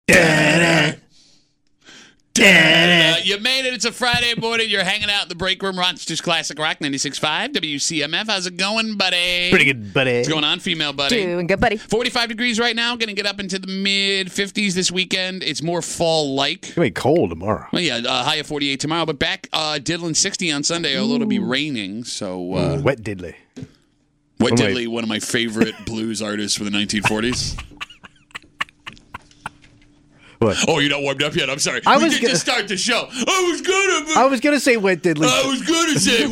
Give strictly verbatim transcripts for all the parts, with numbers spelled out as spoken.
Da-da. Uh, you made it. It's a Friday morning. You're hanging out in the break room. Rochester's Classic Rock ninety-six point five W C M F. How's it going, buddy? Pretty good, buddy. What's going on, female buddy? Doing good, buddy. forty-five degrees right now. Going to get up into the mid fifties this weekend. It's more fall-like. It's going to be cold tomorrow. Well, yeah, uh, high of forty-eight tomorrow. But back uh, diddling sixty on Sunday, although it'll be raining. So uh, Ooh, wet diddly. Wet Oh, Diddley, one of my favorite blues artists from the nineteen forties. What? Oh, you're not warmed up yet? I'm sorry. I we was did gonna- just start the show. I was gonna. I was going to say wet diddly. I was gonna say.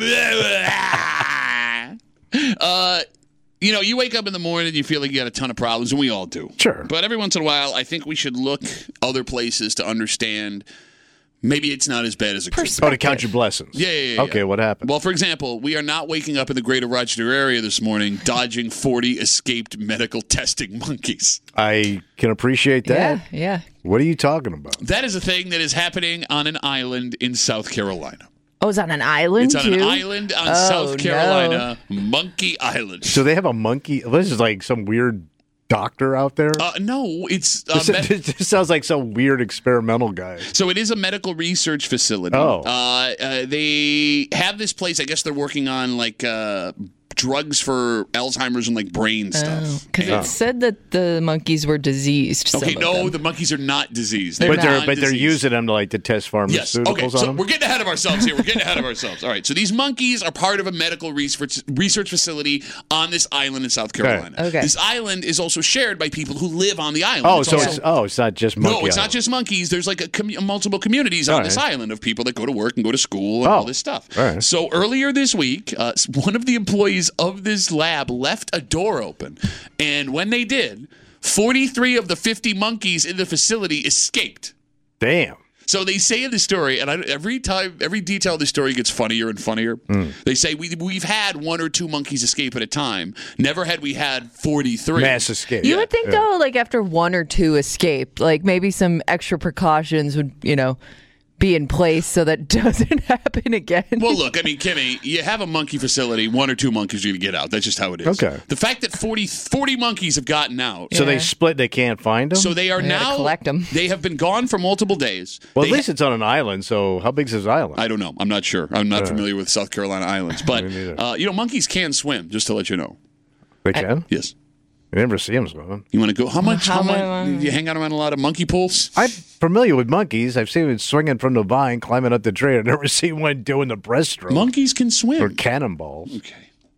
uh, you know, you wake up in the morning and you feel like you got a ton of problems, and we all do. Sure. But every once in a while, I think we should look other places to understand. Maybe it's not as bad as it could be. Oh, to count your blessings. Yeah, yeah, yeah. Okay, yeah. what happened? Well, for example, we are not waking up in the greater Rochester area this morning dodging forty escaped medical testing monkeys. I can appreciate that. Yeah, yeah. What are you talking about? That is a thing that is happening on an island in South Carolina. Oh, it's on an island, It's on too? an island on Oh, South no. Carolina, Monkey Island. So they have a monkey. This is like some weird doctor out there? Uh, no, it's uh, this, med- this sounds like some weird experimental guy. so it is a medical research facility. Oh. Uh, uh, they have this place. I guess they're working on like uh, drugs for Alzheimer's and like brain stuff. Because And- it said that the monkeys were diseased. some okay, of no, them. the monkeys are not diseased. They're But they're not but they're non-diseased. using them to like to test pharmaceuticals Yes. Okay. on So them. we're getting ahead of ourselves here. We're getting ahead of ourselves. All right. So these monkeys are part of a medical research research facility on this island in South Carolina. Okay. This island is also shared by people who live on the island. Oh, It's so also- it's oh, it's not just monkey. no, it's not island. just monkeys. There's like a commu- multiple communities on All this right. island of people that go to work and go to school and Oh. all this stuff. All right. So earlier this week, uh, one of the employees of this lab left a door open, and when they did, forty-three of the fifty monkeys in the facility escaped. Damn. So they say in the story, and I, every time, every detail of the story gets funnier and funnier. Mm. They say we we've had one or two monkeys escape at a time. Never had we had forty-three. Mass escape. You would think, though, like after one or two escape, like maybe some extra precautions would, you know, be in place so that doesn't happen again. Well, look, I mean, Kimmy, you have a monkey facility, one or two monkeys are going to get out. That's just how it is. Okay. The fact that forty, forty monkeys have gotten out. So Yeah. they split. They can't find them. So they are They gotta now collect 'em. They have been gone for multiple days. well, at They- least it's on an island. So how big's this island? I don't know. I'm not sure. I'm not familiar with South Carolina islands, but Me neither. uh, you know, monkeys can swim. Just to let you know. they can. Yes. I never see them swimming. You want to go? How much? How, How much? many- You hang out around a lot of monkey pools. I'm familiar with monkeys. I've seen them swinging from the vine, climbing up the tree. I've never seen one doing the breaststroke Monkeys can swim. or cannonballs. Okay.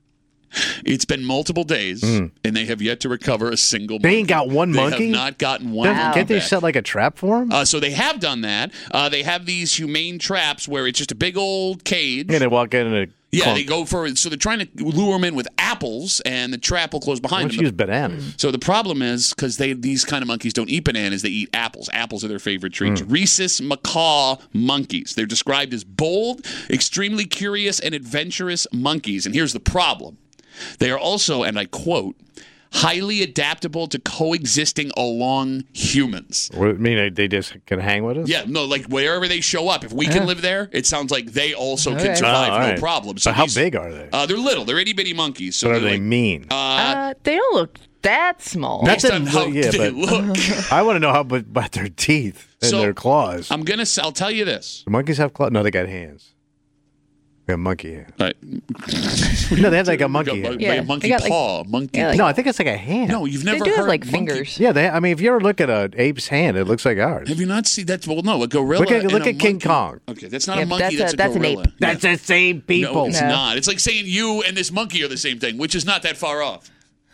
It's been multiple days, and they have yet to recover a single They monkey. ain't got one They monkey? have not gotten one Doesn't- monkey Can't they back. set like a trap for them? Uh, so they have done that. Uh, they have these humane traps where it's just a big old cage. yeah, they walk in and a Yeah, clunk. they go for so they're trying to lure them in with apples, and the trap will close Why behind don't them. you use bananas? So the problem is because they these kind of monkeys don't eat bananas; they eat apples. Apples are their favorite treats. Rhesus macaw monkeys. They're described as bold, extremely curious, and adventurous monkeys. And here's the problem: they are also, and I quote, highly adaptable to coexisting along humans. What, I mean, they, they just can hang with us? Yeah, no, like wherever they show up, if we can live there, it sounds like they also can Okay. survive Oh, all no right. problem. So But how these- big are they? Uh, they're little. They're itty bitty monkeys. So what are they're they like, mean? uh, uh, they don't look that small. That's based a- on how yeah, they but- look. I want to know how about, about their teeth and So, their claws. I'm gonna. s- I'll tell you this. Do monkeys have claws? No, they got hands. They have monkey hands. All right. No, they have like a Got monkey mon- hand. Yeah, like a monkey they got, like- paw, monkey. yeah, like- No, I think it's like a hand. no, you've they never do heard have like monkey- fingers. Yeah, they. I mean, if you ever look at an ape's hand, it looks like ours. Have you not seen that? Well, no, a gorilla. Look at and look a at King monkey- Kong. Okay, that's not Yeah, a but monkey. that's That's, a- a that's an gorilla. ape. That's the same people. No, it's No. not. It's like saying you and this monkey are the same thing, which is not that far off.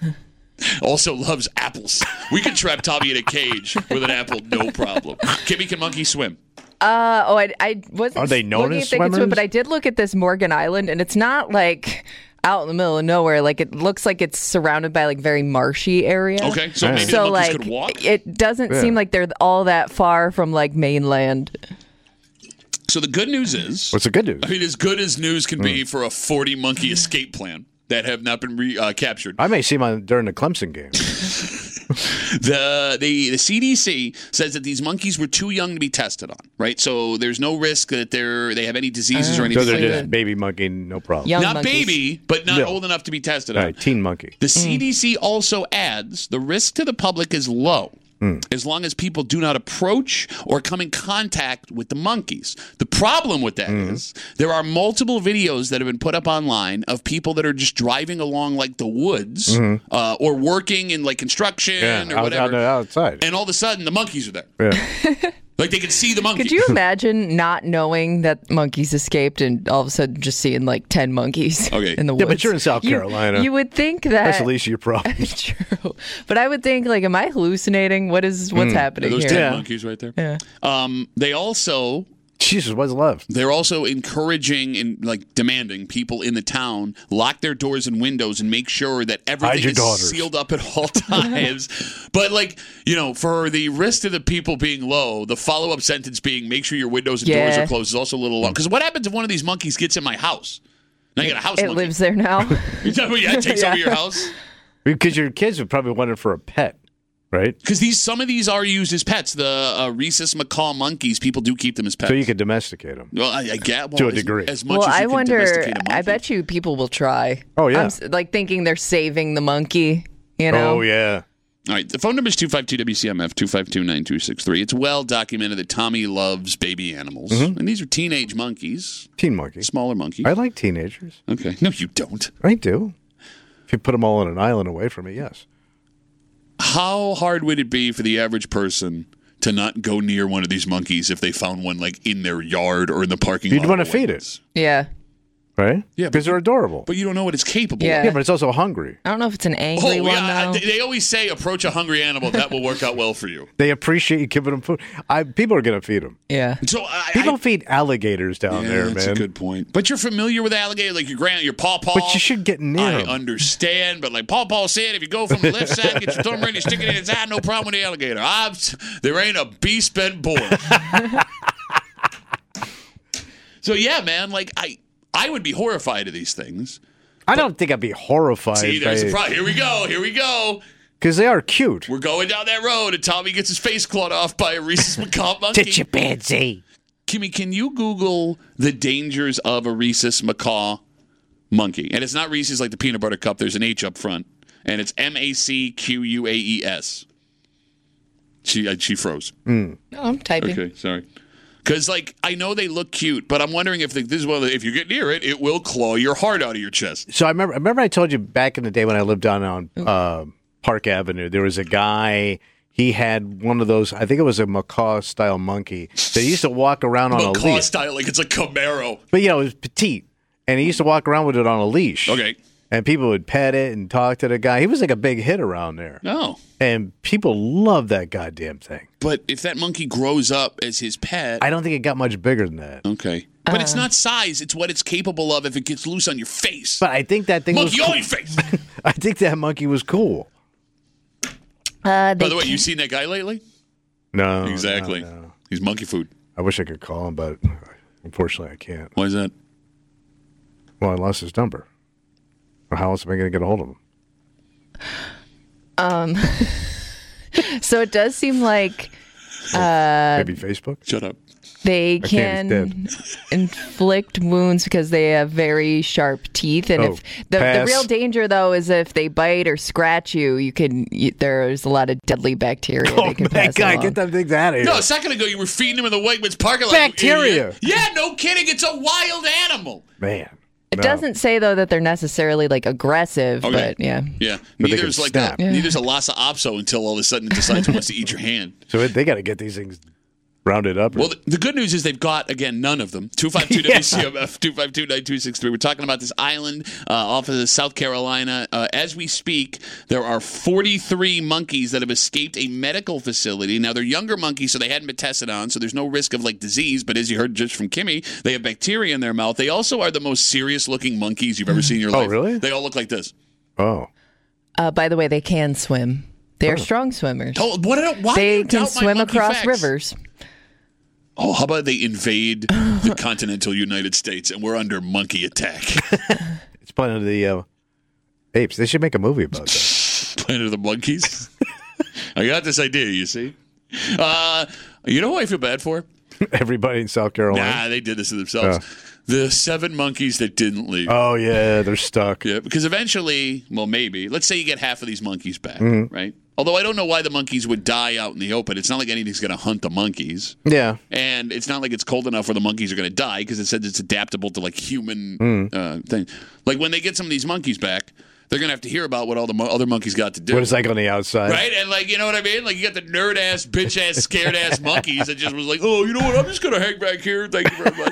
Also loves apples. We could trap Tommy in a cage with an apple, no problem. Kimmy, can monkeys swim? Uh, oh, I, I wasn't Are they known looking as if they could swim, swimmers? but I did look at this Morgan Island, and it's not like out in the middle of nowhere. Like it looks like it's surrounded by like very marshy area. Okay, so Yeah. maybe So the monkeys like could walk. it doesn't Yeah. seem like they're all that far from like mainland. So the good news is, What's the good news? I mean, as good as news can Hmm. be for a forty monkey escape plan that have not been re- uh, captured. I may see them on, during the Clemson game. The, the the C D C says that these monkeys were too young to be tested on, right? So there's no risk that they're they have any diseases or So anything they're like just that. baby monkey, no problem. Young Not monkeys. baby, but not No. old enough to be tested All on. right, teen monkey. The C D C also adds the risk to the public is low. as long as people do not approach or come in contact with the monkeys. The problem with that Mm. is there are multiple videos that have been put up online of people that are just driving along like the woods uh, or working in like construction Mm-hmm. Yeah, or out, whatever. out, outside. And all of a sudden, the monkeys are there. Yeah. Like they can see the monkey. Could you imagine not knowing that monkeys escaped and all of a sudden just seeing like ten monkeys Okay. in the Yeah, woods? but you're in South You- Carolina. You, would think that. That's the least of your problem. True. But I would think, like, am I hallucinating? What is what's Are happening those here? ten Yeah. monkeys right there? Yeah. Um, they also Jesus, what's left? They're also encouraging and like demanding people in the town lock their doors and windows and make sure that everything your is daughters. sealed up at all times. But like, you know, for the risk of the people being low, the follow-up sentence being make sure your windows and doors Yeah. are closed is also a little long. Because what happens if one of these monkeys gets in my house? Now you got a house It monkey. lives there now. yeah, it takes Yeah. over your house. Because your kids would probably want it for a pet, right? Because these some of these are used as pets. The uh, rhesus macaw monkeys, people do keep them as pets. So you could domesticate them. well, I, I get well, To a as- degree. As, much well, as you I can wonder. domesticate a I monkey. bet you people will try. Oh, yeah. I'm s- like thinking they're saving the monkey. You know. Oh, yeah. All right, the phone number is two five two W C M F, two five two, nine two six three. It's well documented that Tommy loves baby animals. Mm-hmm. And these are teenage monkeys, Teen monkey. smaller monkeys. I like teenagers. Okay. No, you don't. I do. If you put them all on an island away from me, yes. How hard would it be for the average person to not go near one of these monkeys if they found one like in their yard or in the parking lot? You'd want to of feed Wendy's? it, Yeah. right? Yeah, but Because they're adorable. But you don't know what it's capable Yeah. of. yeah, but it's also hungry. I don't know if it's an Oh, angry one yeah. though. They, they always say approach a hungry animal. That will work out well for you. They appreciate you giving them food. I, people are going to feed them. yeah. So I, People I, feed alligators down yeah, there, that's man. a good point. But you're familiar with alligator, like your grand, your paw paw. But you should get near I 'em. understand, but like Paw Paw said, if you go from the left side, get your thumb ready, stick it in its eye, no problem with the alligator. I've, there ain't a beast been born. So yeah, man, like I, I would be horrified of these things. I don't think I'd be horrified. See, there's a problem. Here we go. Here we go. Because they are cute. We're going down that road, and Tommy gets his face clawed off by a rhesus macaque monkey. Pansy. Kimmy, can you Google the dangers of a rhesus macaque monkey? And it's not Reese's like the peanut butter cup. There's an H up front, and it's M A C Q U A E S. She uh, she froze. No, I'm typing. Okay, sorry. Because like I know they look cute, but I'm wondering if the, this is one of the, if you get near it, it will claw your heart out of your chest. So I remember, I remember I told you back in the day when I lived down on uh, Park Avenue, there was a guy. He had one of those. I think it was a macaw style monkey. That he used to walk around on a Macaque leash. style, like it's a Camaro. But you know, it was petite, and he used to walk around with it on a leash. Okay. And people would pet it and talk to the guy. He was like a big hit around there. No. And people love that goddamn thing. But if that monkey grows up as his pet, I don't think it got much bigger than that. okay. But it's not size; it's what it's capable of if it gets loose on your face. But I think that thing Monkey was on cool. your face. I think that monkey was cool. Uh, By they the way, you can't- seen that guy lately? No. Exactly. no, no. He's monkey food. I wish I could call him, but unfortunately I can't. Why is that? Well, I lost his number. Or how else am I going to get a hold of him? so it does seem like Uh, Maybe Facebook? Shut up. they My can candy's inflict wounds because they have very sharp teeth, and Oh, if the, the pass. real danger though is if they bite or scratch you, you can you, there's a lot of deadly bacteria Oh, they can man, pass guy, along. get them things out of here. No, a second ago you were feeding him in the Wegmans parking lot. you Bacteria. idiot. Yeah, no kidding. It's a wild animal. Man. It no. doesn't say though that they're necessarily like aggressive, Okay. but yeah. Yeah. But they Neither's can like snap. a, Yeah. neither's a Lhasa Apso until all of a sudden it decides it wants to eat your hand. So it, they got to get these things rounded up. or- Well, the, the good news is they've got, again, none of them. two five two W C M F, two five two, nine two six three. We're talking about this island uh, off of South Carolina. Uh, as we speak, there are forty-three monkeys that have escaped a medical facility. Now, they're younger monkeys, so they hadn't been tested on, so there's no risk of, like, disease. But as you heard just from Kimmy, they have bacteria in their mouth. They also are the most serious-looking monkeys you've ever seen in your Oh, life. really? They all look like this. oh. Uh, by the way, they can swim. They are strong swimmers. Oh, what, why do They you can doubt my swim monkey across facts? rivers. Oh, how about they invade the continental United States and we're under monkey attack? It's Planet of the uh, Apes. They should make a movie about that. Planet of the Monkeys. I got this idea, you see. Uh, you know who I feel bad for? Everybody in South Carolina. Nah, they did this to themselves. The seven monkeys that didn't leave. Oh, yeah, they're stuck. Yeah, because eventually, well, maybe, let's say you get half of these monkeys back, right? Although I don't know why the monkeys would die out in the open. It's not like anything's going to hunt the monkeys. Yeah. And it's not like it's cold enough where the monkeys are going to die because it said it's adaptable to like human Mm. uh, thing. Like when they get some of these monkeys back, they're going to have to hear about what all the mo- other monkeys got to do. What it's like on the outside. Right? And like, you know what I mean? Like you got the nerd ass, bitch ass, scared ass monkeys that just was like, oh, you know what? I'm just going to hang back here. Thank you very much.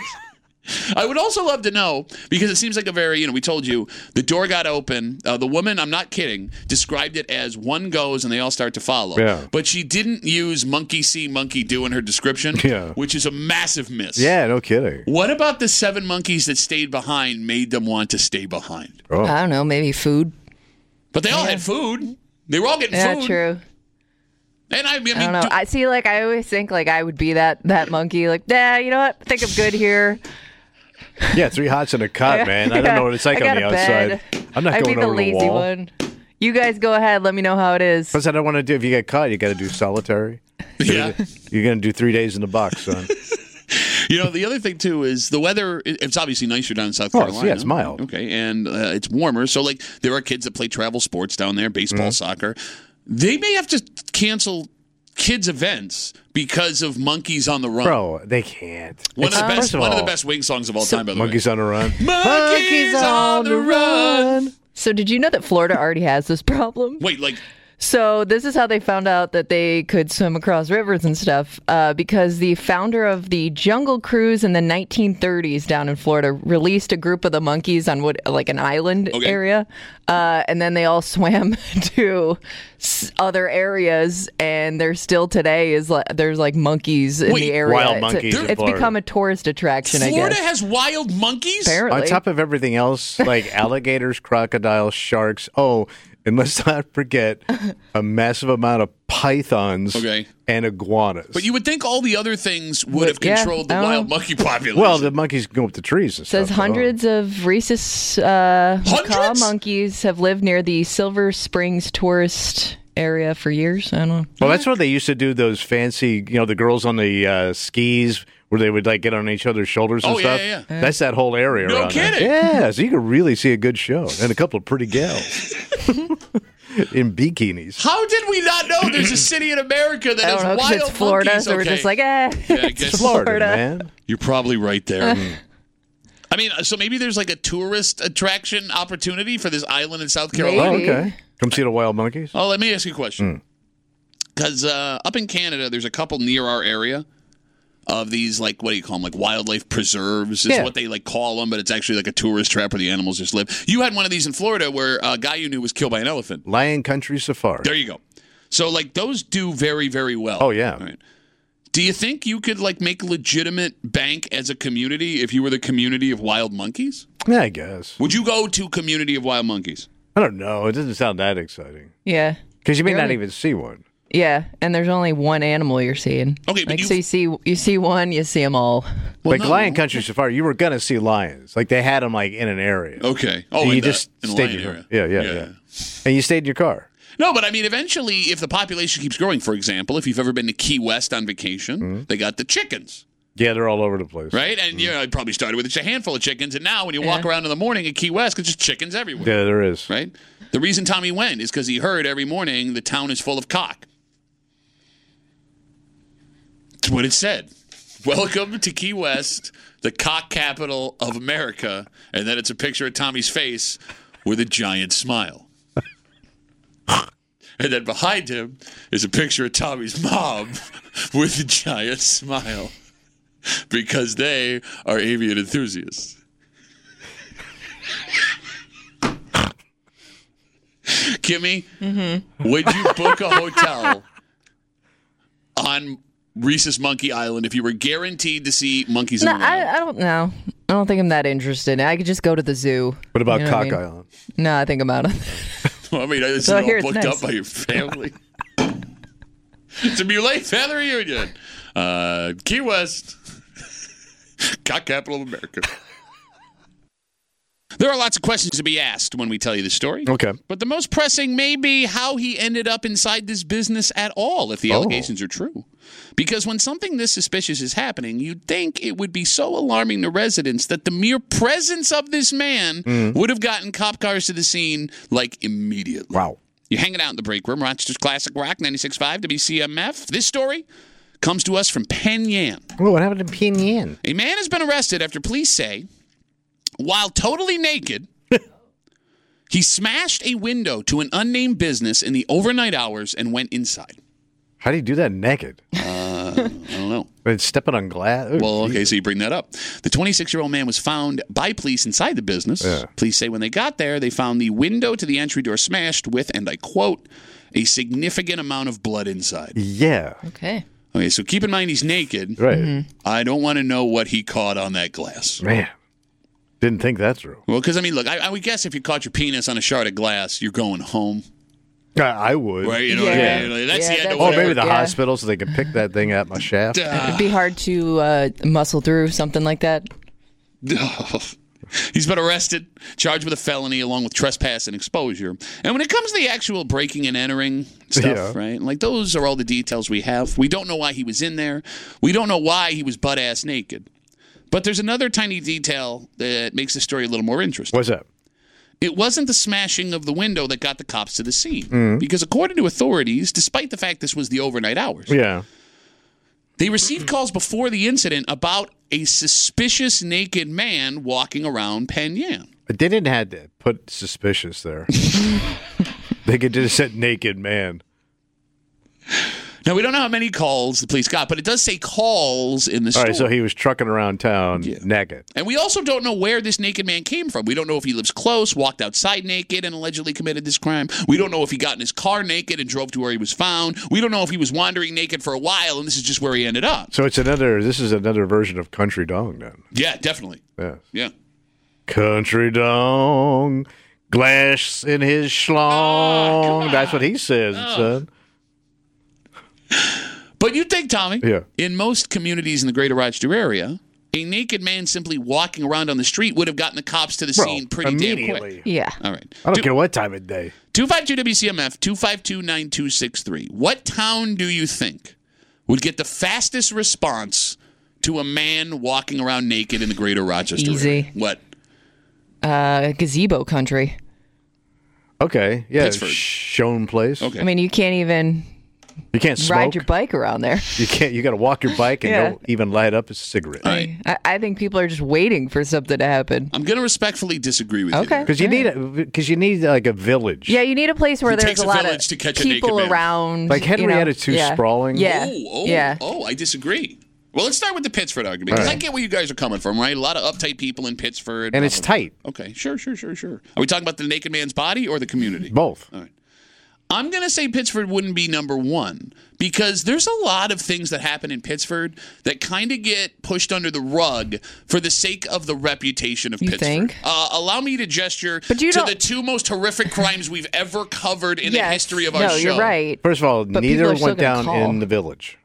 I would also love to know, because it seems like a very, you know, we told you the door got open. Uh, the woman, I'm not kidding, described it as one goes and they all start to follow. Yeah. But she didn't use monkey see, monkey do in her description, Yeah. which is a massive miss. Yeah, no kidding. What about the seven monkeys that stayed behind made them want to stay behind? Oh. I don't know, maybe food. But they all had food. They were all getting Yeah, food. true. And I, I mean, I don't know. do- I see. Like I always think, like I would be that that monkey. Like, nah, you know what? I think I'm good here. Yeah, three hots and a cot, man. I don't Yeah, know what it's like I on got the a bed. outside. I'm not I'd going be the over the lazy wall. one. You guys go ahead. Let me know how it is. Plus, I don't want to do. If you get caught, you got to do solitary. yeah. You're going to do three days in the box, son. You know, the other thing, too, is the weather, it- it's obviously nicer down in South Oh, it's- Carolina. yeah, it's mild. Okay, and uh, it's warmer. So, like, there are kids that play travel sports down there, baseball, Mm-hmm. soccer. They may have to cancel kids' events because of Monkeys on the Run. Bro, they can't. one of the It's- best, first of one of the all, best wing songs of all time, by the Monkeys on the Run. way. Monkeys on the Run. So, did you know that Florida already has this problem? Wait, like, So this is how they found out that they could swim across rivers and stuff, uh, because the founder of the Jungle Cruise in the nineteen thirties down in Florida released a group of the monkeys on what, like an island Okay. area, uh, and then they all swam to s- other areas, and there still today is like there's like monkeys in Wait, the area. wild It's a- monkeys in It's Florida. become a tourist attraction, I Florida guess. has wild monkeys? Apparently. On top of everything else, like alligators, crocodiles, sharks. Oh, and let's not forget a massive amount of pythons Okay. and iguanas. But you would think all the other things would Would- have yeah, controlled the I don't wild know. monkey population. well, the monkeys go up the trees and Says stuff. but, oh. hundreds of rhesus uh, macaw Hundreds? monkeys have lived near the Silver Springs tourist area for years. I don't know. Well, that's what they used to do. Those fancy, you know, the girls on the uh, skis where they would like get on each other's shoulders and Oh, yeah, stuff. yeah, yeah. That's that whole area. No around there. kidding. Yeah, so you could really see a good show and a couple of pretty gals in bikinis. How did we not know there's a city in America that I has don't know because wild it's Florida, monkeys? so we're Okay. just like, eh. Yeah, I guess Florida, Florida. man. You're probably right there. I mean, so maybe there's like a tourist attraction opportunity for this island in South Carolina. Oh, Maybe. okay. Come see the wild monkeys. Oh, let me ask you a question. Because uh, up in Canada, there's a couple near our area of these, like, what do you call them? Like wildlife preserves is Yeah. what they like call them, but it's actually like a tourist trap where the animals just live. You had one of these in Florida where a guy you knew was killed by an elephant. Lion Country Safari. There you go. So, like, those do very, very well. Oh, yeah. All right. Do you think you could, like, make legitimate bank as a community if you were the community of wild monkeys? Yeah, I guess. Would you go to community of wild monkeys? I don't know. It doesn't sound that exciting Yeah. because you may not Really? even see one. Yeah, and there's only one animal you're seeing. Okay, but like you- so you see you see one, you see them all. Well, like no. Lion Country Safari, you were gonna see lions. Like they had them like in an area. Okay. Oh, And in you the- just in the stayed lion in your area. yeah, yeah, yeah, and you stayed in your car. No, but I mean, eventually, if the population keeps growing, for example, if you've ever been to Key West on vacation, Mm-hmm. they got the chickens, Yeah, they're all over the place. right? And you know, it probably started with just a handful of chickens, and now when you walk Yeah. around in the morning at Key West, it's just chickens everywhere, Yeah, there is. right? The reason Tommy went is because he heard every morning the town is full of cock. That's what it said. Welcome to Key West, the cock capital of America, and then it's a picture of Tommy's face with a giant smile. And then behind him is a picture of Tommy's mom with a giant smile because they are avian enthusiasts. Kimmy, would you book a hotel on Rhesus Monkey Island if you were guaranteed to see monkeys in No, the wild? I, I don't know. I don't think I'm that interested. I could just go to the zoo. What about You know what I Cock mean? Island? No, I think about it. Well, I mean, it's So all here it's booked nice. up by your family. It's a Muley family reunion. Uh, Key West, cock capital of America. There are lots of questions to be asked when we tell you the story. Okay. But the most pressing may be how he ended up inside this business at all, if the Oh. allegations are true. Because when something this suspicious is happening, you'd think it would be so alarming to residents that the mere presence of this man Mm. would have gotten cop cars to the scene, like, immediately. Wow. You're hanging out in the break room. Rochester's Classic Rock, ninety-six point five W C M F. This story comes to us from Penn Yan. Oh, what happened to Penn Yan? A man has been arrested after police say, while totally naked, he smashed a window to an unnamed business in the overnight hours and went inside. How do you do that naked? Uh, I don't know. But stepping on glass? Ooh, Well, okay, Jesus. so you bring that up. The twenty-six-year-old man was found by police inside the business. Yeah. Police say when they got there, they found the window to the entry door smashed with, and I quote, a significant amount of blood inside. Yeah. Okay. Okay, so keep in mind he's naked. Right. Mm-hmm. I don't want to know what he caught on that glass. Man. Didn't think that through. Well, because, I mean, look, I, I would guess if you caught your penis on a shard of glass, you're going home. I, I would. Right? You know Yeah. what I mean? Like, that's Yeah, the end of that's Or whatever. maybe the Yeah. hospital so they could pick that thing out my shaft. It'd be hard to uh, muscle through something like that. He's been arrested, charged with a felony along with trespass and exposure. And when it comes to the actual breaking and entering stuff, Yeah. right? Like those are all the details we have. We don't know why he was in there. We don't know why he was butt ass naked. But there's another tiny detail that makes the story a little more interesting. What's that? It wasn't the smashing of the window that got the cops to the scene. Because according to authorities, despite the fact this was the overnight hours, Yeah. they received calls before the incident about a suspicious naked man walking around Penn Yan. They didn't have to put suspicious there. They could just said naked man. Now, we don't know how many calls the police got, but it does say calls in the All story. right, so he was trucking around town Yeah. naked. And we also don't know where this naked man came from. We don't know if he lives close, walked outside naked, and allegedly committed this crime. We don't know if he got in his car naked and drove to where he was found. We don't know if he was wandering naked for a while, and this is just where he ended up. So it's another. This is another version of Country Dong then. Yeah, definitely. Yeah. Yeah. Country Dong, glass in his schlong. That's what he says, son. But you'd think, Tommy, Yeah. in most communities in the greater Rochester area, a naked man simply walking around on the street would have gotten the cops to the Bro, scene pretty damn quick. immediately. Yeah. All right. I don't Two- care what time of day. two five two W C M F, two five two, nine two six three. What town do you think would get the fastest response to a man walking around naked in the greater Rochester Easy. area? What? Uh, gazebo country. Okay, yeah, Pittsford. Shown place. Okay. I mean, you can't even You can't smoke. ride your bike around there. You can't. You got to walk your bike and Yeah. don't even light up a cigarette. All right. I, I think people are just waiting for something to happen. I'm going to respectfully disagree with you. Okay. there. Because you need a because you need like a village. Yeah, you need a place where It there's takes a a lot village of to catch a people naked man. around. Like you know, Henrietta too yeah. sprawling? Yeah. Oh, oh, yeah. oh, I disagree. Well, let's start with the Pittsford argument, because I get where you guys are coming from, right? A lot of uptight people in Pittsford. And blah, it's blah, blah. tight. Okay, sure, sure, sure, sure. Are we talking about the naked man's body or the community? Both. All right. I'm going to say Pittsford wouldn't be number one because there's a lot of things that happen in Pittsford that kind of get pushed under the rug for the sake of the reputation of You Pittsford. think? Uh, allow me to gesture But you to don't- the two most horrific crimes we've ever covered in Yes. the history of our no, show. you're right. First of all, But people neither are still went gonna down call. in the village.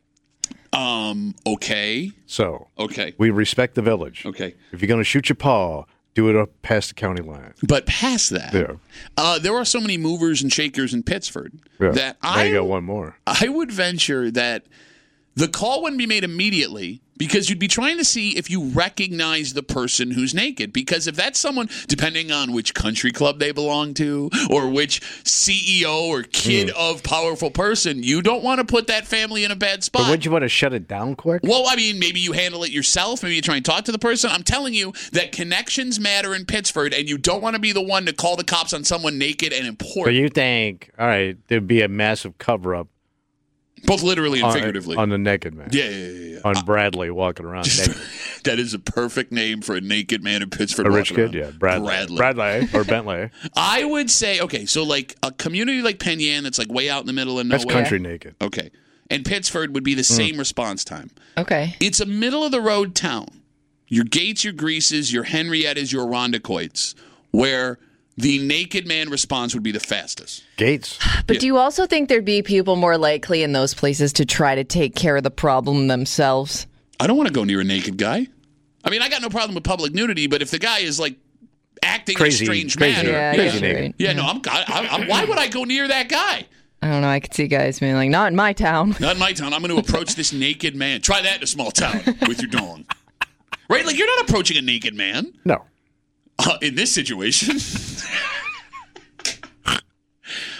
Um, okay. So Okay. we respect the village. Okay. If you're going to shoot your paw, do it up past the county line. But past that, Yeah. uh, there are so many movers and shakers in Pittsford Yeah. that now I you got one more. I would venture that the call wouldn't be made immediately because you'd be trying to see if you recognize the person who's naked. Because if that's someone, depending on which country club they belong to or which C E O or kid of powerful person, you don't want to put that family in a bad spot. But would you want to shut it down quick? Well, I mean, maybe you handle it yourself. Maybe you try and talk to the person. I'm telling you that connections matter in Pittsford, and you don't want to be the one to call the cops on someone naked and So important, you think, all right, there'd be a massive cover up both literally and on, figuratively. on the naked man. yeah, yeah, yeah, yeah. On Bradley walking around naked. That is a perfect name for a naked man in Pittsford. A rich walking kid, around. yeah. Bradley. Bradley. Bradley or Bentley. I would say, okay, so like a community like Penn Yan that's like way out in the middle of That's nowhere. country naked. Okay. And Pittsford would be the same response time. Okay. It's a middle of the road town. Your Gates, your Greases, your Henriettas, your Rondequoits, where the naked man response would be the fastest. Gates. But Yeah. do you also think there'd be people more likely in those places to try to take care of the problem themselves? I don't want to go near a naked guy. I mean, I got no problem with public nudity, but if the guy is like acting Crazy- in a strange crazy. manner, Yeah, Crazy yeah, naked. right. yeah, no, I'm, I, I, I, why would I go near that guy? I don't know. I could see guys being like, not in my town. Not in my town. I'm going to approach this naked man. Try that in a small town with your dong. Right? Like, you're not approaching a naked man uh, No. in this situation.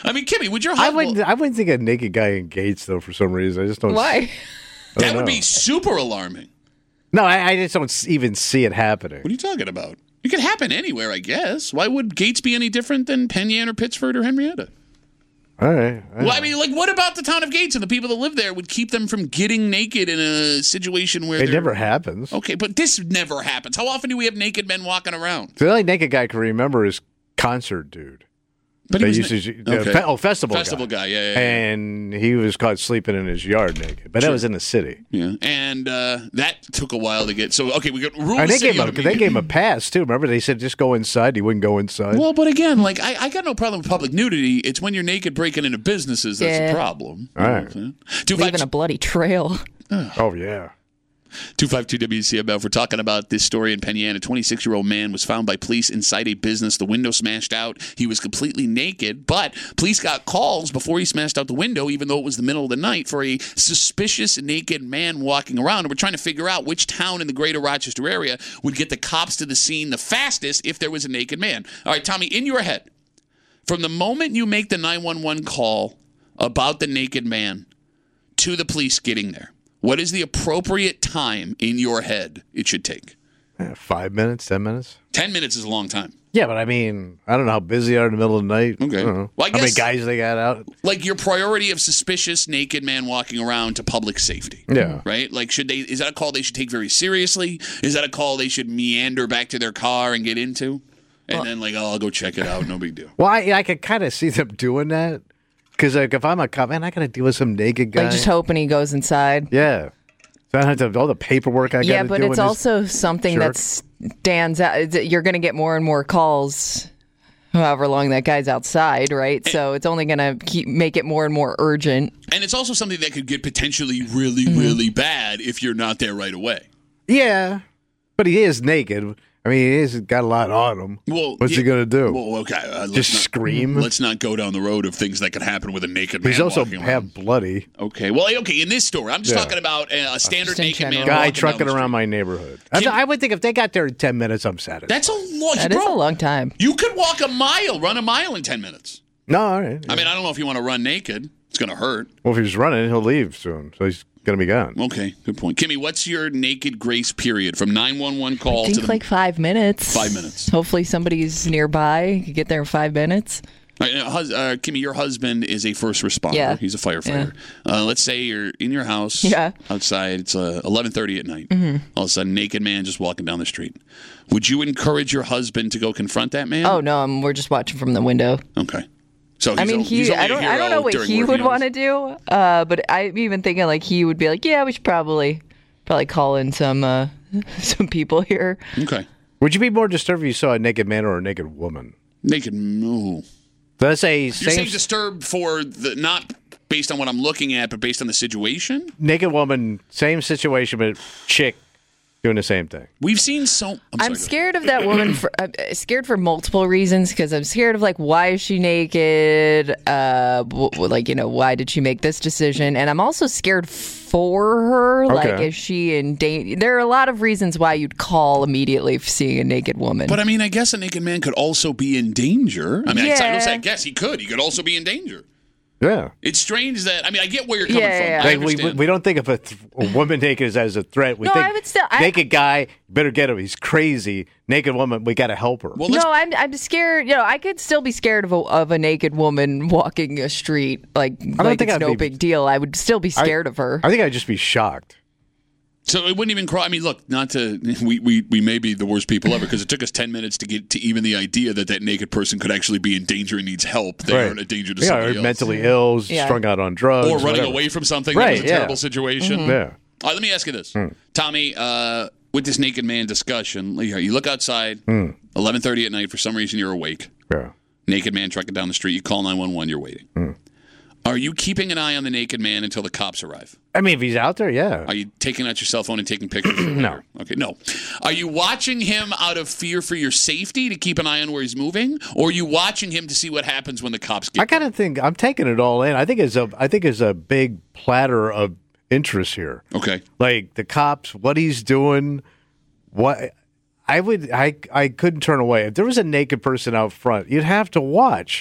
I mean, Kimmy, would your I husband? wouldn't. I wouldn't think a naked guy in Gates though. For some reason, I just don't. Why? I don't that would know. be super alarming. No, I, I just don't s- even see it happening. What are you talking about? It could happen anywhere, I guess. Why would Gates be any different than Penn Yan or Pittsford or Henrietta? All right. all right. Well, I mean, like, what about the town of Gates and the people that live there would keep them from getting naked in a situation where It they're- never happens. Okay, but this never happens. How often do we have naked men walking around? The only naked guy I can remember is concert dude. But They was used na- to, uh, okay. fe- oh, festival, Festival guy, yeah, yeah, yeah. and he was caught sleeping in his yard naked, but that was in the city. Yeah, and uh, that took a while to get. So, okay, we got rule. And the they city gave him, of they naked- gave him a pass too. Remember, they said just go inside. He wouldn't go inside. Well, but again, like I, I got no problem with public nudity. It's when you're naked breaking into businesses that's Yeah. the problem. All right. Two Leaving five a bloody trail. oh yeah. two five two W C M F. We're talking about this story in Penn Yan. A twenty-six-year-old man was found by police inside a business. The window smashed out. He was completely naked, but police got calls before he smashed out the window, even though it was the middle of the night, for a suspicious naked man walking around. And we're trying to figure out which town in the greater Rochester area would get the cops to the scene the fastest if there was a naked man. All right, Tommy, in your head, from the moment you make the nine one one call about the naked man to the police getting there, what is the appropriate time in your head it should take? Yeah, five minutes, ten minutes. Ten minutes is a long time. Yeah, but I mean, I don't know how busy they are in the middle of the night. Okay. I don't know. Well, I how many guess- guys they got out? Like your priority of suspicious naked man walking around to public safety. Yeah. Right? Like, should they? Is that a call they should take very seriously? Is that a call they should meander back to their car and get into? And then, like, oh, I'll go check it out. No big deal. Well, I, I could kind of see them doing that because, like, if I'm a cop, man, I got to deal with some naked guy. Like just hoping he goes inside. Yeah. So I have to have all the paperwork I got to do. Yeah, but in it's this also something jerk. that stands out. It's- You're going to get more and more calls, however long that guy's outside, right? So it's only going to keep make it more and more urgent. And it's also something that could get potentially really, Mm-hmm. really bad if you're not there right away. Yeah, but he is naked. I mean, he has got a lot on him. Well, What's yeah, he going to do? Well, okay. Uh, let's Just not- scream? Let's not go down the road of things that could happen with a naked man He's also walking around. half bloody. Okay. Well, okay. In this story, I'm just Yeah. talking about uh, a standard Just in naked man general. Guy walking down trucking the around street. my neighborhood. I, Kim- I would think if they got there in ten minutes, I'm satisfied. That's a long. That bro, is a long time. You could walk a mile, run a mile in ten minutes. No, all right. I mean, I don't know if you want to run naked. It's going to hurt. Well, if he's running, he'll leave soon, so he's going to be gone. Okay, good point. Kimmy, what's your naked grace period from nine one one call I to think the like five minutes. Five minutes. Hopefully somebody's nearby. You could get there in five minutes. All right, uh, hus- uh, Kimmy, your husband is a first responder. Yeah. He's a firefighter. Uh, let's say you're in your house Yeah. outside. It's uh, eleven thirty at night. Mm-hmm. All of a sudden, naked man just walking down the street. Would you encourage your husband to go confront that man? Oh no, um, we're just watching from the window. Okay. So he's I mean, a, he's he. only I a don't. I hero don't know what during he working would hours. want to do. Uh, but I'm even thinking like he would be like, yeah, we should probably probably call in some uh, some people here. Okay. Would you be more disturbed if you saw a naked man or a naked woman? Naked. No. Let's say You're same saying disturbed for the not based on what I'm looking at, but based on the situation. naked woman, same situation, but chick doing the same thing. We've seen so. I'm, I'm sorry, scared of that woman. For I'm scared for multiple reasons because I'm scared of like why is she naked? Uh, w- w- like you know why did she make this decision? And I'm also scared for her. Like Okay. is she in danger? There are a lot of reasons why you'd call immediately if seeing a naked woman. But I mean, I guess a naked man could also be in danger. I mean, I, I don't Yeah. say I guess he could. He could also be in danger. Yeah. It's strange that I mean, I get where you're coming Yeah, from. yeah, I Like we, we understand. we don't think of a, th- a woman naked as, as a threat. We No, think I would still- I- naked guy, better get him. He's crazy. Naked woman, we got to help her. well, let's, no, I'm I'm scared. You know, I could still be scared of a, of a naked woman walking a street. Like, like think it's I'd no be- big deal. I would still be scared of her. I think I'd just be shocked. so it wouldn't even cross. I mean, look, not to we, we we may be the worst people ever because it took us ten minutes to get to even the idea that that naked person could actually be in danger and needs help. They Right. are a danger to Yeah, somebody or else, mentally ill, Yeah. strung out on drugs, or running whatever. away from something Right, that was a yeah. terrible situation. Mm-hmm. Yeah. All right, let me ask you this, Tommy. Uh, with this naked man discussion, you you look outside, Hmm. eleven thirty at night. For some reason, you're awake. Yeah. Naked man trucking down the street. You call nine one one. You're waiting. Hmm. Are you keeping an eye on the naked man until the cops arrive? I mean, if he's out there, yeah. Are you taking out your cell phone and taking pictures? No. Okay, no. Are you watching him out of fear for your safety to keep an eye on where he's moving, or are you watching him to see what happens when the cops get? I kind of think I'm taking it all in. I think it's a I think it's a big platter of interest here. there? Okay. Like the cops, what he's doing, what I would I I couldn't turn away. If there was a naked person out front, you'd have to watch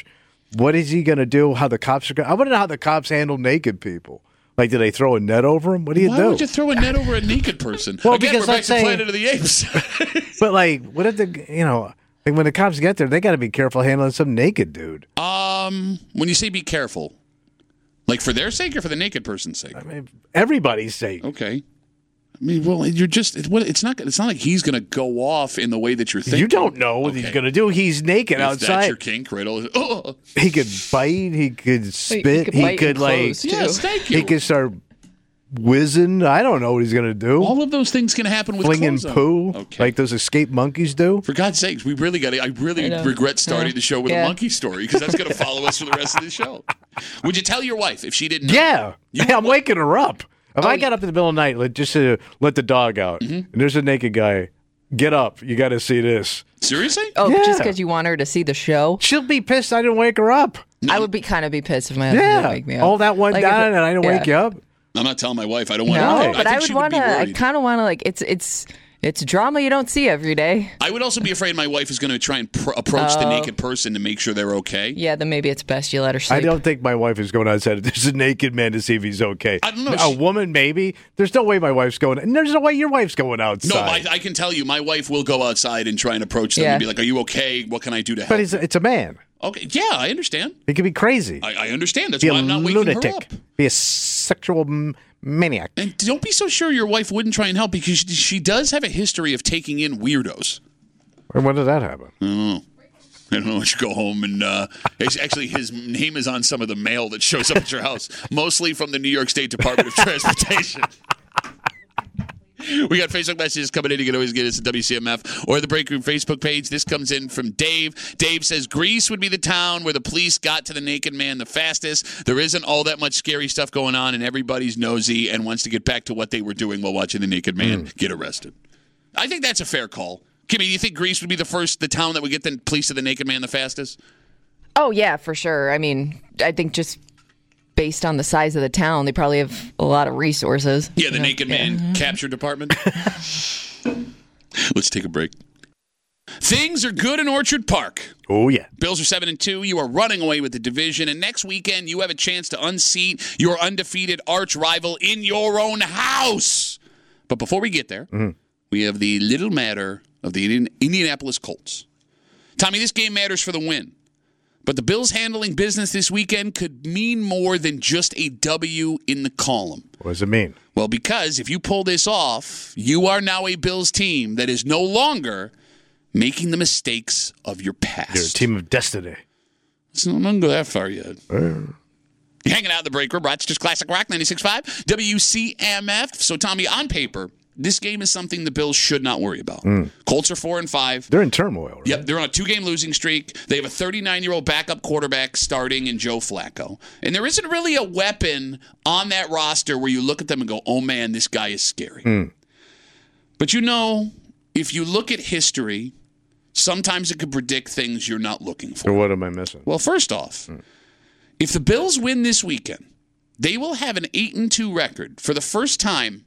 what is he going to do? How the cops are going? I want to know how the cops handle naked people. Like, do they throw a net over him? What do you Why do? would you throw a net over a naked person? Well, Again, because we're back let's to say- Planet of the Apes. But like, what if the you know? Like when the cops get there, they got to be careful handling some naked dude. um, when you say be careful, like for their sake or for the naked person's sake? I mean, everybody's sake. Okay. I mean, well, you're just it's, what it's not. It's not like he's going to go off in the way that you're thinking. You don't know what Okay. he's going to do. He's naked If outside. that's your kink, right? Oh, He could bite. He could spit. could He bite could your like. clothes, too. yes, thank you. He could start whizzing. I don't know what he's going to do. All of those things can happen with Flinging clothes on. poo Okay. like those escape monkeys do. For God's sakes, we really got to. I really I know. regret starting Yeah. the show with Yeah. a monkey story because that's going to follow us for the rest of the show. Would you tell your wife if she didn't know? Yeah, You- I'm waking her up. If Oh, I got up in the middle of the night, like, just to let the dog out, Mm-hmm. and there's a naked guy, get up. You got to see this. Seriously? Oh, Yeah. just because you want her to see the show? She'll be pissed I didn't wake her up. I would be kind of be pissed if my husband Yeah, didn't wake me up. all that went Like, if down, it- and I didn't yeah. wake you up. I'm not telling my wife. I don't want No, to. but I, I, think would she want would to. be I worried. kind of want to like it's it's it's drama you don't see every day. I would also be afraid my wife is going to try and pr- approach the Oh. naked person to make sure they're okay. Yeah, then maybe it's best you let her sleep. I don't think my wife is going outside. There's a naked man to see if he's okay. I don't know. A She- woman, maybe. There's no way my wife's going. And there's no way your wife's going outside. No, I, I can tell you, my wife will go outside and try and approach them Yeah. and be like, "Are you okay? What can I do to help?" but it's, it's a man. Okay, yeah, I understand. He could be crazy. I, I understand. That's be why a I'm not waking lunatic. her up. Be a sexual m- maniac. And don't be so sure your wife wouldn't try and help because she, she does have a history of taking in weirdos. Or when did that happen? I don't know. You go home and uh, it's actually his name is on some of the mail that shows up at your house, mostly from the New York State Department of Transportation. We got Facebook messages coming in. You can always get us at W C M F or the Break Room Facebook page. This comes in from Dave. Dave says Greece would be the town where the police got to the naked man the fastest. There isn't all that much scary stuff going on, and everybody's nosy and wants to get back to what they were doing while watching the naked man Mm. get arrested. I think that's a fair call. Kimmy, do you think Greece would be the first, the town that would get the police to the naked man the fastest? Oh yeah, for sure. I mean, I think just based on the size of the town, they probably have a lot of resources. Yeah, the naked man capture department. Let's take a break. Things are good in Orchard Park. Oh, yeah. Bills are seven and two. You are running away with the division, and next weekend you have a chance to unseat your undefeated arch rival in your own house. But before we get there, we have the little matter of the Indian- Indianapolis Colts. Tommy, this game matters for the win. But the Bills handling business this weekend could mean more than just a W in the column. What does it mean? Well, because if you pull this off, you are now a Bills team that is no longer making the mistakes of your past. You're a team of destiny. So I'm not going to go that far yet. You're hanging out in the break room, Rochester's Classic Rock ninety-six point five, W C M F. So, Tommy, on paper, this game is something the Bills should not worry about. Colts are four and five. They're in turmoil, right? Yep, they're on a two-game losing streak. They have a thirty-nine-year-old backup quarterback starting in Joe Flacco. And there isn't really a weapon on that roster where you look at them and go, oh, man, this guy is scary. But you know, if you look at history, sometimes it could predict things you're not looking for. So what am I missing? Well, first off, if the Bills win this weekend, they will have an eight and two record for the first time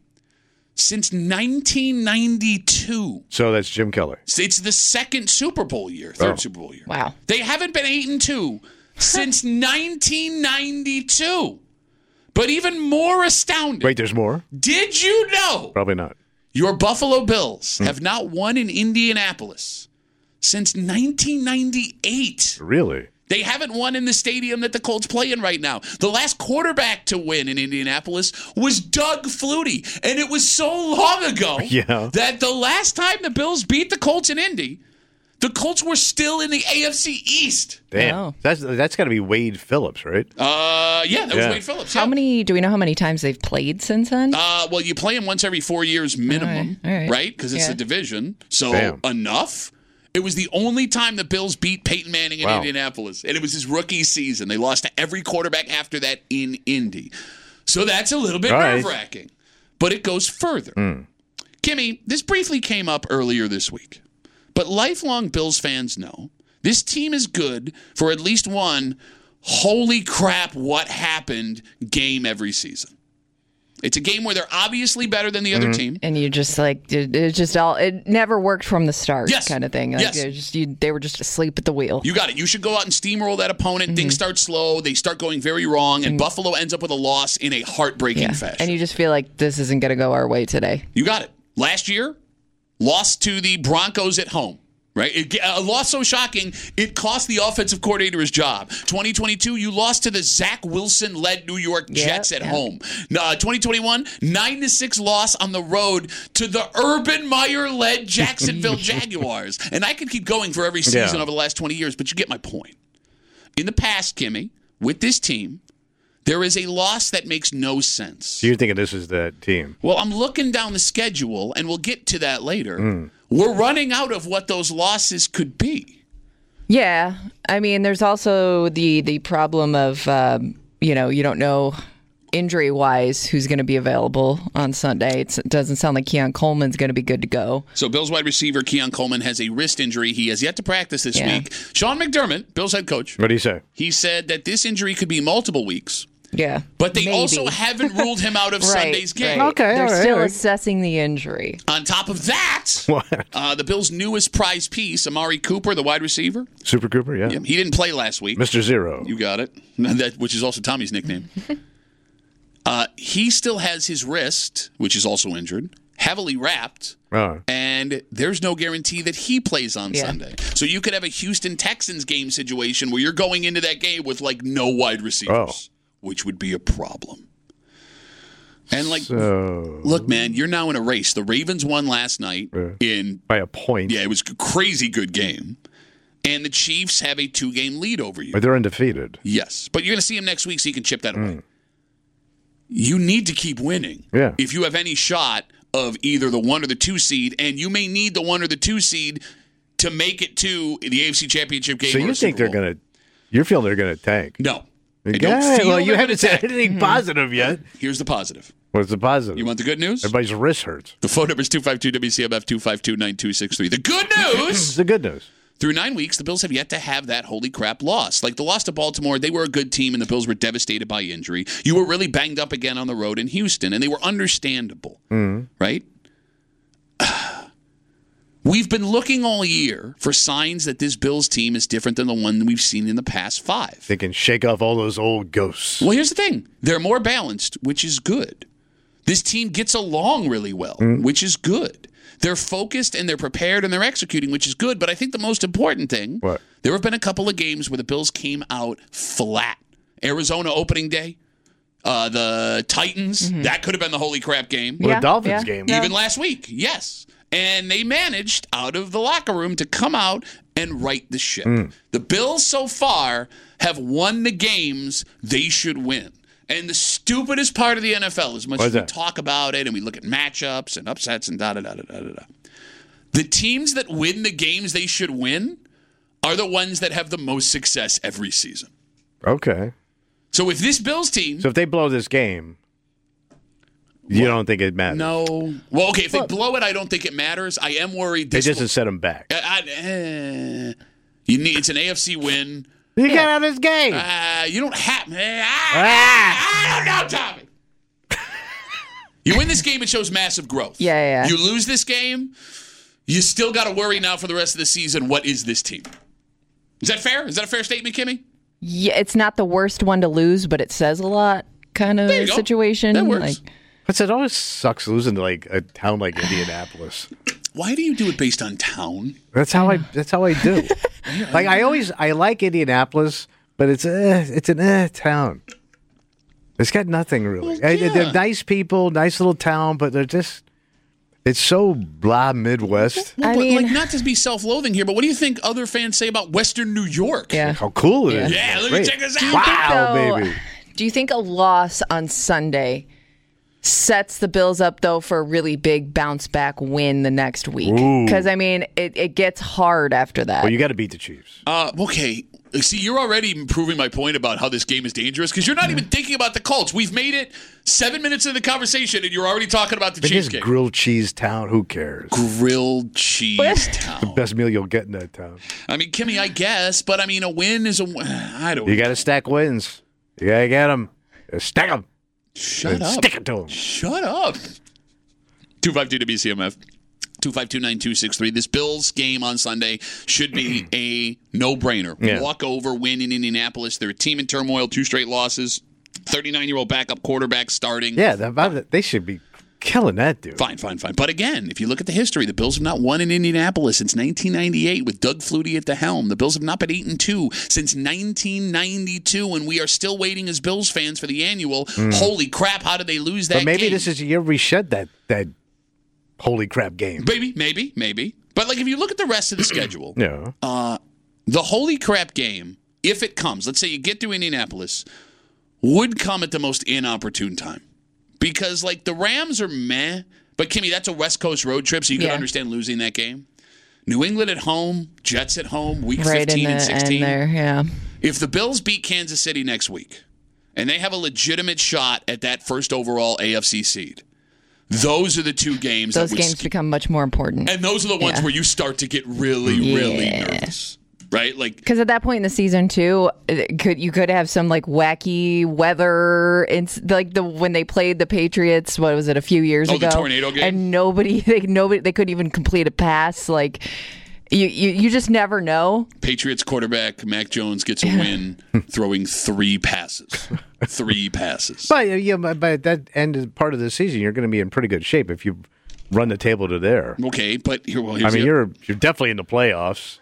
since nineteen ninety-two. So that's Jim Kelly. It's the second Super Bowl year, third Oh. Super Bowl year. Wow. They haven't been eight and two since nineteen ninety-two. But even more astounding, Wait, there's more? did you know Probably not. your Buffalo Bills have not won in Indianapolis since nineteen ninety-eight? Really? They haven't won in the stadium that the Colts play in right now. The last quarterback to win in Indianapolis was Doug Flutie, and it was so long ago Yeah. that the last time the Bills beat the Colts in Indy, the Colts were still in the A F C East. Damn. Oh. That's that's got to be Wade Phillips, right? Uh, yeah, that was Yeah. Wade Phillips. How yeah. many? Do we know how many times they've played since then? Uh, well, you play them once every four years minimum, All right, all right. Because it's Yeah. a division. So Bam. enough. It was the only time the Bills beat Peyton Manning in Wow. Indianapolis, and it was his rookie season. They lost to every quarterback after that in Indy. So that's a little bit All right. nerve-wracking. But it goes further. Kimmy, this briefly came up earlier this week. But lifelong Bills fans know this team is good for at least one holy crap, what happened game every season. It's a game where they're obviously better than the other team. And you just like it, it just all it never worked from the start, Yes. kind of thing. Like, Yes. it just, you, they were just asleep at the wheel. You got it. You should go out and steamroll that opponent. Mm-hmm. Things start slow. They start going very wrong, and Buffalo ends up with a loss in a heartbreaking Yeah. fashion. And you just feel like this isn't going to go our way today. You got it. Last year, lost to the Broncos at home. Right? It, a loss so shocking, it cost the offensive coordinator his job. twenty twenty-two, you lost to the Zach Wilson-led New York Yeah, Jets at yeah. home. Uh, twenty twenty-one, nine to six loss on the road to the Urban Meyer-led Jacksonville Jaguars. And I could keep going for every season Yeah. over the last twenty years, but you get my point. In the past, Kimmy, with this team, there is a loss that makes no sense. So you're thinking this is the team. Well, I'm looking down the schedule, and we'll get to that later. Mm. We're running out of what those losses could be. Yeah, I mean, there's also the the problem of um, you know you don't know injury wise who's going to be available on Sunday. It's, it doesn't sound like Keon Coleman's going to be good to go. So Bills wide receiver Keon Coleman has a wrist injury. He has yet to practice this Yeah. week. Sean McDermott, Bills head coach, What do you say? he said that this injury could be multiple weeks, Yeah, but they maybe. also haven't ruled him out of Right, Sunday's game. right. Okay, They're all right, still all right. assessing the injury. On top of that, What? uh, the Bills' newest prize piece, Amari Cooper, the wide receiver, Super Cooper, yeah. he didn't play last week. Mister Zero. You got it. That, which is also Tommy's nickname. uh, he still has his wrist, which is also injured, heavily wrapped, Oh. and there's no guarantee that he plays on Yeah. Sunday. So you could have a Houston Texans game situation where you're going into that game with like no wide receivers, Oh. which would be a problem. And like, So, look, man, you're now in a race. The Ravens won last night Yeah. in by a point. yeah, it was a crazy good game. And the Chiefs have a two-game lead over you. But they're undefeated. Yes, but you're going to see him next week, so you can chip that away. You need to keep winning Yeah. if you have any shot of either the one or the two seed, and you may need the one or the two seed to make it to the A F C Championship game. So or you a think Super they're Bowl. going to, you're feeling they're going to tank? No. I don't Yeah, feel well, you they're haven't gonna said tank. anything positive yet. Here's the positive. What's the positive? You want the good news? Everybody's wrist hurts. The phone number is two five two W C M F, two five two, nine two six three. The good It's news! the good news. Through nine weeks, the Bills have yet to have that holy crap loss. Like the loss to Baltimore, they were a good team, and the Bills were devastated by injury. You were really banged up again on the road in Houston, and they were understandable, right? We've been looking all year for signs that this Bills team is different than the one we've seen in the past five. They can shake off all those old ghosts. Well, here's the thing. They're more balanced, which is good. This team gets along really well, which is good. They're focused and they're prepared and they're executing, which is good. But I think the most important thing, What? there have been a couple of games where the Bills came out flat. Arizona opening day, uh, the Titans, that could have been the holy crap game. Well, Yeah, the Dolphins yeah, game. yeah. Even last week, yes. And they managed out of the locker room to come out and right the ship. The Bills so far have won the games they should win. And the stupidest part of the N F L, as much What's as we that? talk about it and we look at matchups and upsets and da da da da da da da, the teams that win the games they should win are the ones that have the most success every season. Okay. So if this Bills team, So if they blow this game, you don't think it matters? no, well, okay, if they blow it, I don't think it matters. I am worried. They This just will- set them back. I, I, eh, you need it's an A F C win. You got out of this game. Uh, you don't have. eh, I, I don't know, Tommy. You win this game, it shows massive growth. Yeah, yeah, yeah. You lose this game, you still got to worry now for the rest of the season. What is this team? Is that fair? Is that a fair statement, Kimmy? Yeah, it's not the worst one to lose, but it says a lot kind of There you go. situation. That works. Like, But it always sucks losing to like a town like Indianapolis. Why do you do it based on town? That's how I. That's how I do. Like I always, I like Indianapolis, but it's eh, it's an eh town. It's got nothing really. Well, Eh, yeah. They're nice people, nice little town, but they're just. It's so blah Midwest. Well, I but mean- like, not to be self-loathing here, but what do you think other fans say about Western New York? yeah. How cool it is! Yeah, let me Great. check this out. Wow, So, baby. Do you think a loss on Sunday sets the Bills up, though, for a really big bounce back win the next week? Ooh. Because, I mean, it, it gets hard after that. Well, you got to beat the Chiefs. Uh, okay. See, you're already proving my point about how this game is dangerous because you're not even thinking about the Colts. We've made it seven minutes into the conversation, and you're already talking about the It Chiefs is game. grilled cheese town. Who cares? Grilled cheese town. Best meal you'll get in that town. I mean, Kimmy, I guess, but I mean, a win is a win. I don't. You got to stack wins. You got to get them. Stack them. Shut up. Stick it to him. Shut up. two five two W C M F. two five two nine two six three. This Bills game on Sunday should be a no-brainer. Yeah. Walk over, win in Indianapolis. They're a team in turmoil, two straight losses. thirty-nine-year-old backup quarterback starting. Yeah, that, they should be killing that dude. Fine, fine, fine. But again, if you look at the history, the Bills have not won in Indianapolis since nineteen ninety-eight with Doug Flutie at the helm. The Bills have not been eight and two since nineteen ninety-two, and we are still waiting as Bills fans for the annual. Mm. Holy crap, how did they lose that But maybe game? this is a year we shed that, that holy crap game. Maybe, maybe, maybe. But like if you look at the rest of the schedule, yeah. uh, the holy crap game, if it comes, let's say you get to Indianapolis, would come at the most inopportune time. Because, like, the Rams are meh. But, Kimmy, that's a West Coast road trip, so you can Yeah. understand losing that game. New England at home, Jets at home, week right fifteen in and the sixteen. end there, yeah. If the Bills beat Kansas City next week, and they have a legitimate shot at that first overall A F C seed, those are the two games. Those that would games sk- become much more important. And those are the ones Yeah. where you start to get really, really Yeah. nervous. Right? Like, Because at that point in the season, too, it could you could have some like wacky weather. It's like the when they played the Patriots. What was it? A few years Oh, the ago, tornado game? and nobody, they, nobody, they couldn't even complete a pass. Like you, you, you just never know. Patriots quarterback Mac Jones gets a win throwing three passes. Three passes. But yeah, but by that end of part of the season, you're going to be in pretty good shape if you run the table to there. Okay, but here, well, I here's mean, the, you're you're definitely in the playoffs,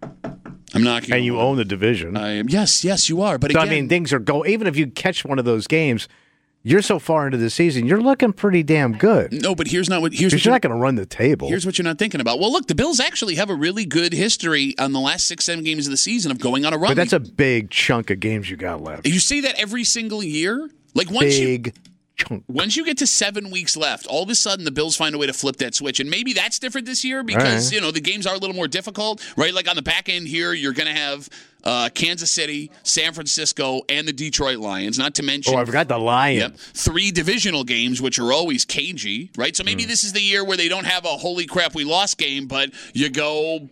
I'm not and you own the division. I am. Yes, yes, you are. But So, again, I mean, things are go. Even if you catch one of those games, you're so far into the season, you're looking pretty damn good. no. But here's not what here's Because what you're you're, not going to run the table. here's what you're not thinking about. Well, look, the Bills actually have a really good history on the last six, seven games of the season of going on a run. But that's a big chunk of games you got left. you see that every single year. Like once you Big chunk. Once you get to seven weeks left, all of a sudden the Bills find a way to flip that switch. And maybe that's different this year because, right. you know, the games are a little more difficult, right? Like on the back end here, you're going to have uh, Kansas City, San Francisco, and the Detroit Lions, not to mention. Oh, I forgot the Lions. Yep, three divisional games, which are always cagey, right? So maybe mm. this is the year where they don't have a holy crap we lost game, but you go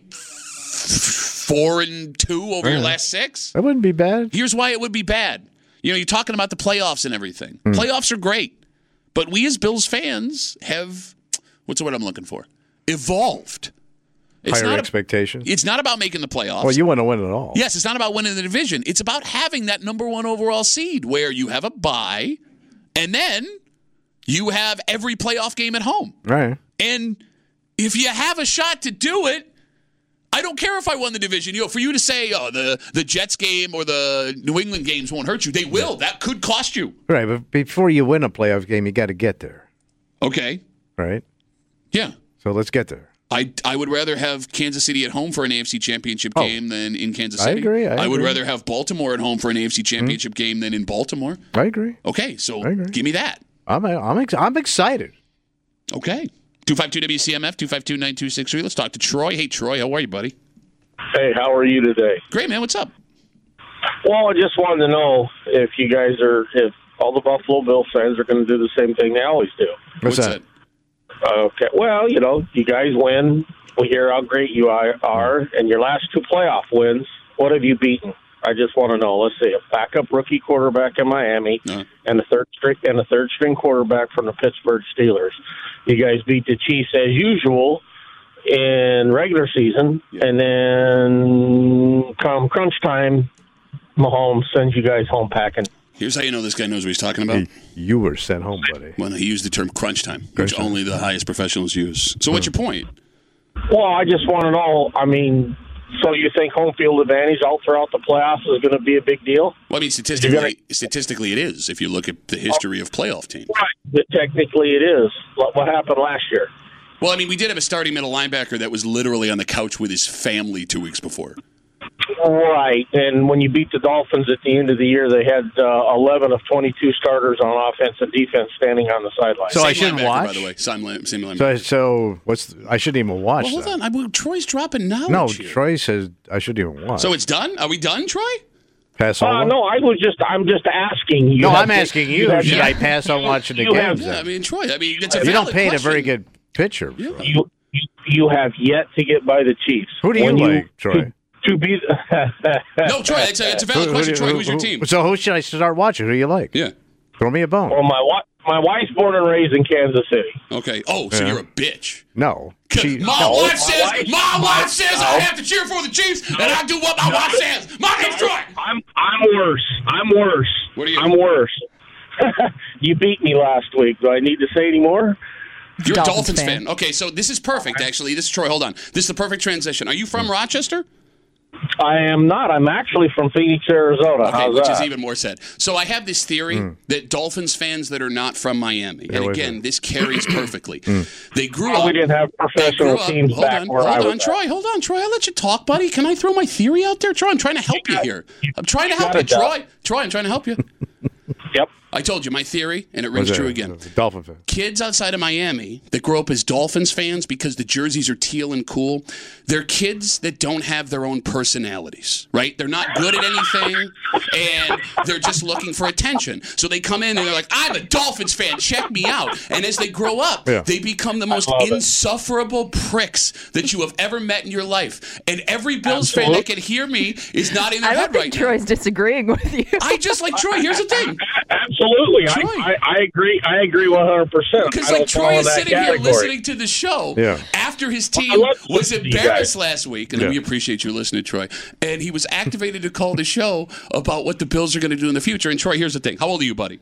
four and two over right. your last six. That wouldn't be bad. Here's why it would be bad. You know, you're talking about the playoffs and everything. Mm. Playoffs are great. But we as Bills fans have, what's the word I'm looking for? Evolved. It's Higher not expectations. A, it's not about making the playoffs. Well, you want to win it all. Yes, it's not about winning the division. It's about having that number one overall seed where you have a bye and then you have every playoff game at home. Right. And if you have a shot to do it, I don't care if I won the division. You know, for you to say, oh, the, the Jets game or the New England games won't hurt you, they will. That could cost you. Right, but before you win a playoff game, you got to get there. Okay. Right? Yeah. So let's get there. I, I would rather have Kansas City at home for an A F C Championship Oh. game than in Kansas I City. agree, I would agree. rather have Baltimore at home for an A F C Championship mm-hmm. game than in Baltimore. I agree. Okay, so I agree. give me that. I'm I'm ex- I'm excited. Okay. two five two W C M F, two five two nine two six three. Let's talk to Troy. Hey, Troy, how are you, buddy? Hey, how are you today? Great, man. What's up? Well, I just wanted to know if you guys are, if all the Buffalo Bill fans are going to do the same thing they always do. What's, What's that? that? Okay. Well, you know, you guys win. We hear how great you are, and your last two playoff wins, what have you beaten? I just want to know. Let's see, a backup rookie quarterback in Miami, Uh-huh. and a third string and a third string quarterback from the Pittsburgh Steelers. You guys beat the Chiefs as usual in regular season, Yeah. and then come crunch time, Mahomes sends you guys home packing. Here's how you know this guy knows what he's talking about. You were sent home, buddy. Well, he used the term crunch time, Crunch which time. only the highest professionals use. So what's your point? Well, I just want to know, I mean, so you think home field advantage all throughout the playoffs is going to be a big deal? Well, I mean, statistically, statistically it is, if you look at the history of playoff teams. Right. But technically it is. What what happened last year? Well, I mean, we did have a starting middle linebacker that was literally on the couch with his family two weeks before. Right. And when you beat the Dolphins at the end of the year, they had uh, eleven of twenty-two starters on offense and defense standing on the sideline. So Same I shouldn't linebacker, watch? by the way. Same, line- same linebacker. So so what's I shouldn't even watch well, hold that. on. I, well, Troy's dropping knowledge No, here. Troy says I shouldn't even watch. So it's done? Are we done, Troy? pass Uh, on. no, I was just, I'm just asking you. no, have I'm to- asking you. have- Should I pass on watching the you have- games? Yeah, I then? mean, Troy, I mean, it's a You don't valid paint a question. very good picture. Yeah. Troy. You, you, you have yet to get by the Chiefs. Who do you When like, Troy? To, to be No, Troy, it's a, it's a valid Who- who question. do- Troy, who- who's your who- team? So who should I start watching? Who do you like? Yeah. Throw me a bone. Well, my wife, my wife's born and raised in Kansas City. Okay. Oh, so Yeah. you're a bitch. No. She, My no. wife my says, wife- my my- wife says I no. have to cheer for the Chiefs, and I do what my wife says. My name's Troy. I'm I'm worse. I'm worse. What are you- I'm worse. You beat me last week. Do I need to say any more? You're a Dolphins Dolphins fan. fan. Okay, so this is perfect, actually. This is Troy. Hold on. This is the perfect transition. Are you from Rochester? I am not. I'm actually from Phoenix, Arizona. Okay, How's which that? is even more sad. So I have this theory that Dolphins fans that are not from Miami, and wait, again, wait. this carries perfectly. They grew Well, up. we didn't have they professional grew up- teams hold back on, where hold I was on, at. Troy. Hold on, Troy. I'll let you talk, buddy. Can I throw my theory out there, Troy? I'm trying to help you here. I'm trying to help got you, it, Doc. Troy. Troy, I'm trying to help you. Yep. I told you my theory, and it rings Was true it- again. was it Dolphin fan. Kids outside of Miami that grow up as Dolphins fans because the jerseys are teal and cool, they're kids that don't have their own personalities, right? They're not good at anything, and they're just looking for attention. So they come in and they're like, I'm a Dolphins fan, check me out. And as they grow up, Yeah. they become the most love it. insufferable pricks that you have ever met in your life. And every Bills fan that can hear me is nodding their I don't head think right Troy's disagreeing with you. now. I just like Troy. Here's the thing. Absolutely. I, Troy. I, I agree. I agree one hundred percent. Because like Troy is sitting here listening to the show Yeah. after his I team love was listening to you embarrassed guys. last week, and Yeah. we appreciate you listening, Troy. And he was activated to call the show about what the Bills are going to do in the future. And Troy, here's the thing: how old are you, buddy?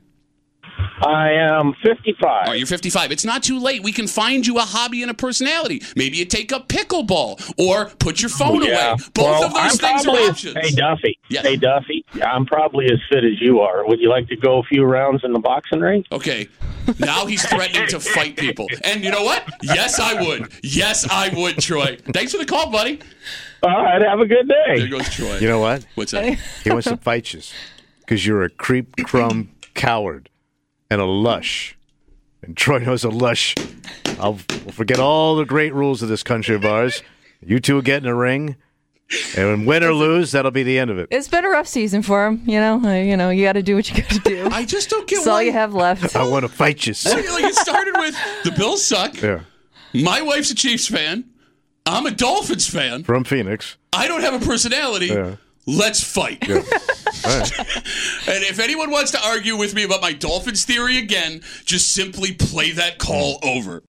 I am fifty-five. Oh, you're fifty-five. It's not too late. We can find you a hobby and a personality. Maybe you take up pickleball or put your phone Yeah. away. Both Well, of those I'm things probably are as- options. Hey, Duffy. Yes. Hey, Duffy. I'm probably as fit as you are. Would you like to go a few rounds in the boxing ring? Okay, now he's threatening to fight people. And you know what? Yes, I would. Yes, I would, Troy. Thanks for the call, buddy. All right. Have a good day. There goes Troy. You know what? What's that? He wants to fight you because you're a creep, crumb, coward, and a lush. And Troy knows a lush. I'll we'll forget all the great rules of this country of ours. You two will get in a ring, and when win or lose, that'll be the end of it. It's been a rough season for him. You know, uh, you know, you got to do what you got to do. I just don't get That's why. all you have left. I want to fight you. Like it started with the Bills suck. Yeah, My wife's a Chiefs fan. I'm a Dolphins fan. from Phoenix. I don't have a personality. Yeah. Let's fight. All right. And if anyone wants to argue with me about my Dolphins theory again, just simply play that call over.